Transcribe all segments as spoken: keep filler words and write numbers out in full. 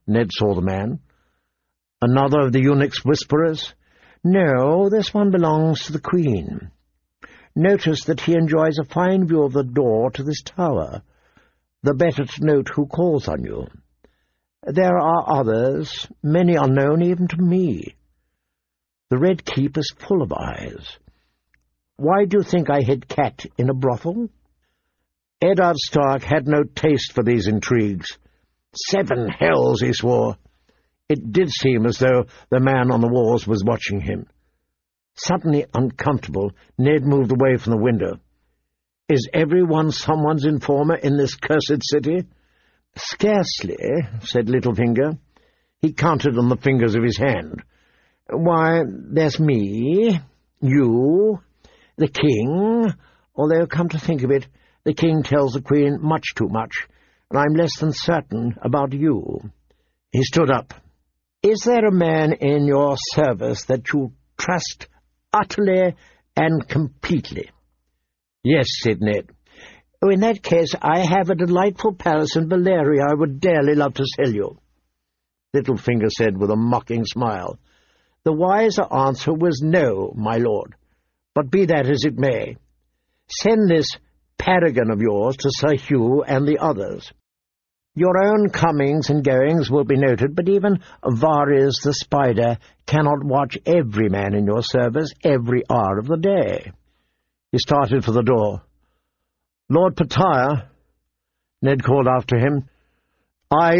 Ned saw the man. Another of the eunuch's whisperers? No, this one belongs to the Queen. Notice that he enjoys a fine view of the door to this tower, the better to note who calls on you. There are others, many unknown even to me. The Red Keep is full of eyes. Why do you think I hid Cat in a brothel? Eddard Stark had no taste for these intrigues. Seven hells, he swore. It did seem as though the man on the walls was watching him. Suddenly uncomfortable, Ned moved away from the window. Is everyone someone's informer in this cursed city? Scarcely, said Littlefinger. He counted on the fingers of his hand. Why, there's me, you, the King, although, come to think of it, the King tells the Queen much too much, and I'm less than certain about you. He stood up. Is there a man in your service that you trust utterly and completely? Yes, said Ned. Oh, in that case, I have a delightful palace in Valyria I would dearly love to sell you. Littlefinger said with a mocking smile. The wiser answer was no, my lord. But be that as it may, send this paragon of yours to Sir Hugh and the others. Your own comings and goings will be noted, but even Varys the Spider cannot watch every man in your service every hour of the day. He started for the door. Lord Pattaya, Ned called after him, I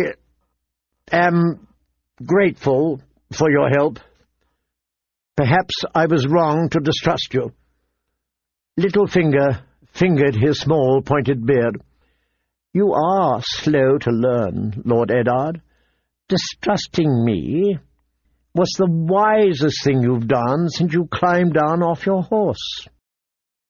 am grateful for your help. Perhaps I was wrong to distrust you. Littlefinger fingered his small pointed beard. You are slow to learn, Lord Eddard. Distrusting me was the wisest thing you've done since you climbed down off your horse.